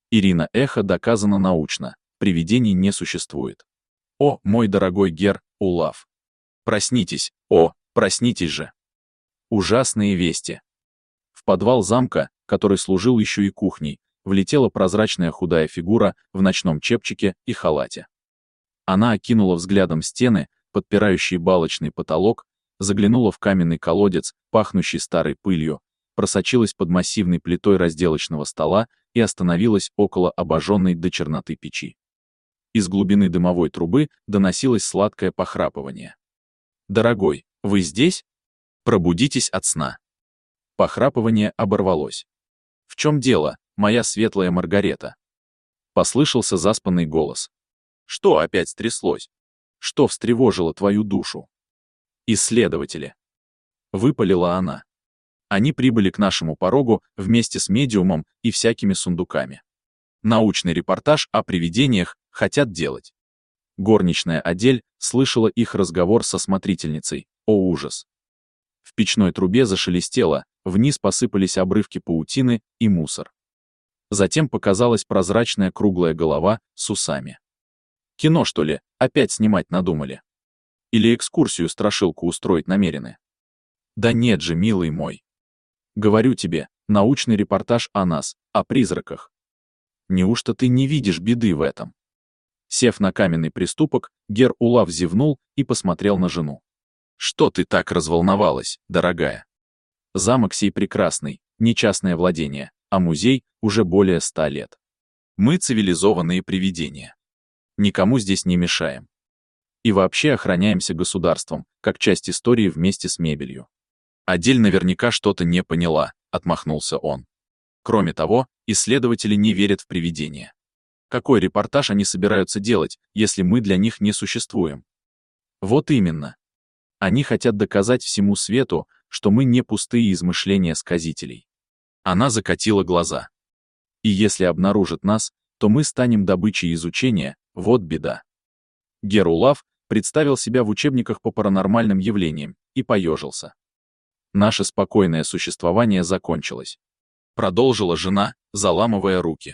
Ирина, эхо доказано научно. Привидений не существует. О, мой дорогой Гер Улав. Проснитесь, проснитесь же. Ужасные вести. В подвал замка, который служил еще и кухней, влетела прозрачная худая фигура в ночном чепчике и халате. Она окинула взглядом стены, подпирающие балочный потолок, заглянула в каменный колодец, пахнущий старой пылью, просочилась под массивной плитой разделочного стола и остановилась около обожженной до черноты печи. Из глубины дымовой трубы доносилось сладкое похрапывание. «Дорогой, вы здесь? Пробудитесь от сна». Похрапывание оборвалось. «В чем дело, моя светлая Маргарета?» Послышался заспанный голос. «Что опять стряслось? Что встревожило твою душу?» «Исследователи», — выпалила она. «Они прибыли к нашему порогу вместе с медиумом и всякими сундуками. Научный репортаж о привидениях хотят делать». Горничная Адель слышала их разговор со смотрительницей. О ужас! В печной трубе зашелестело, вниз посыпались обрывки паутины и мусор. Затем показалась прозрачная круглая голова с усами. Кино, что ли, опять снимать надумали? Или экскурсию-страшилку устроить намерены? Да нет же, милый мой. Говорю тебе, научный репортаж о нас, о призраках. Неужто ты не видишь беды в этом? Сев на каменный приступок, Гер Улав зевнул и посмотрел на жену. Что ты так разволновалась, дорогая? Замок сей прекрасный, не частное владение, а музей уже более 100 лет. Мы цивилизованные привидения. Никому здесь не мешаем. И вообще охраняемся государством, как часть истории вместе с мебелью. Адель наверняка что-то не поняла, отмахнулся он. Кроме того, исследователи не верят в привидения. Какой репортаж они собираются делать, если мы для них не существуем? Вот именно. Они хотят доказать всему свету, что мы не пустые измышления сказителей. Она закатила глаза. И если обнаружат нас, то мы станем добычей изучения, вот беда. Гер Улав представил себя в учебниках по паранормальным явлениям и поежился. Наше спокойное существование закончилось. Продолжила жена, заламывая руки.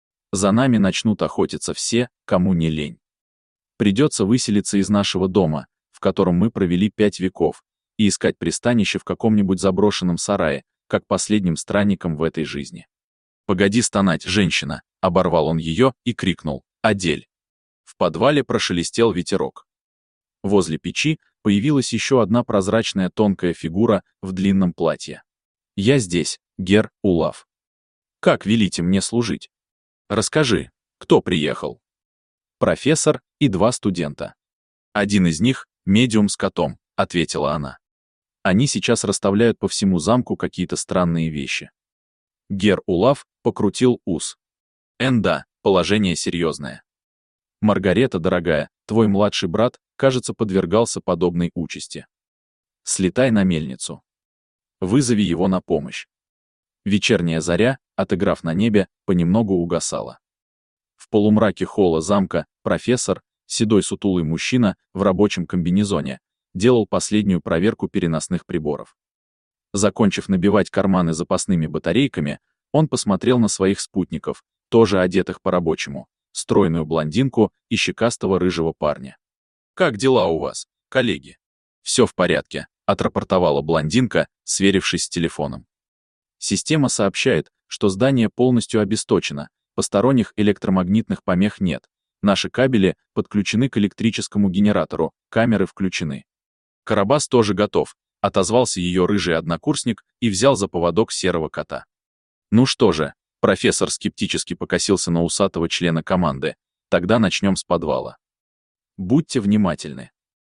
За нами начнут охотиться все, кому не лень. Придется выселиться из нашего дома, в котором мы провели 5 веков, и искать пристанище в каком-нибудь заброшенном сарае, как последним странникам в этой жизни. «Погоди стонать, женщина!» — оборвал он ее и крикнул: «Адель!» В подвале прошелестел ветерок. Возле печи появилась еще одна прозрачная тонкая фигура в длинном платье. «Я здесь, Гер Улав. Как велите мне служить? Расскажи, кто приехал?» «Профессор и 2 студента. Один из них — медиум с котом», — ответила она. «Они сейчас расставляют по всему замку какие-то странные вещи». Гер Улав покрутил ус. «Да, положение серьезное. Маргарета, дорогая, твой младший брат, кажется, подвергался подобной участи. Слетай на мельницу. Вызови его на помощь». Вечерняя заря, отыграв на небе, понемногу угасала. В полумраке холла замка профессор, седой сутулый мужчина в рабочем комбинезоне, делал последнюю проверку переносных приборов. Закончив набивать карманы запасными батарейками, он посмотрел на своих спутников, тоже одетых по-рабочему, стройную блондинку и щекастого рыжего парня. «Как дела у вас, коллеги?» «Все в порядке», — отрапортовала блондинка, сверившись с телефоном. «Система сообщает, что здание полностью обесточено, посторонних электромагнитных помех нет, наши кабели подключены к электрическому генератору, камеры включены». «Карабас тоже готов», — отозвался ее рыжий однокурсник и взял за поводок серого кота. «Ну что же», — профессор скептически покосился на усатого члена команды, «тогда начнем с подвала. Будьте внимательны.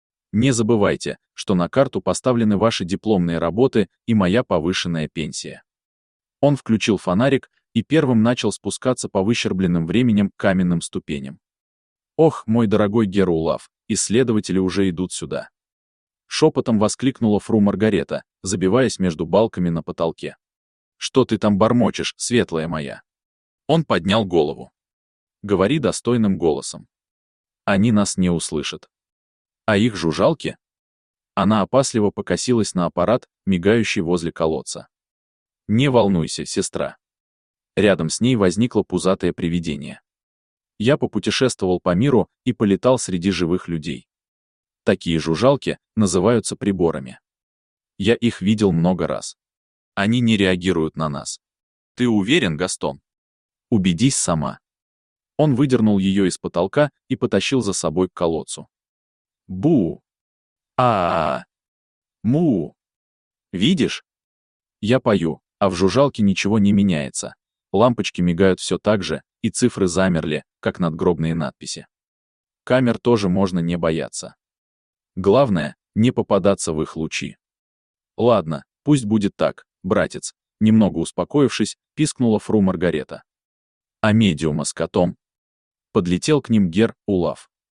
Не забывайте, что на карту поставлены ваши дипломные работы и моя повышенная пенсия». Он включил фонарик и первым начал спускаться по выщербленным временем каменным ступеням. «Ох, мой дорогой Гер Улав, исследователи уже идут сюда!» Шепотом воскликнула фру Маргарета, забиваясь между балками на потолке. «Что ты там бормочешь, светлая моя?» Он поднял голову. «Говори достойным голосом. Они нас не услышат. А их жужжалки?» Она опасливо покосилась на аппарат, мигающий возле колодца. «Не волнуйся, сестра. Рядом с ней возникло пузатое привидение. Я попутешествовал по миру и полетал среди живых людей. Такие жужжалки называются приборами. Я их видел много раз. Они не реагируют на нас. Ты уверен, Гастон? Убедись сама. Он выдернул ее из потолка и потащил за собой к колодцу. Бу! А-а-а! Му! Видишь? Я пою, а в жужжалке ничего не меняется. Лампочки мигают все так же, и цифры замерли, как надгробные надписи. Камер тоже можно не бояться. Главное, не попадаться в их лучи. Ладно, пусть будет так, братец, немного успокоившись, пискнула фру Маргарета. А медиума с котом? Подлетел к ним Гер Улав.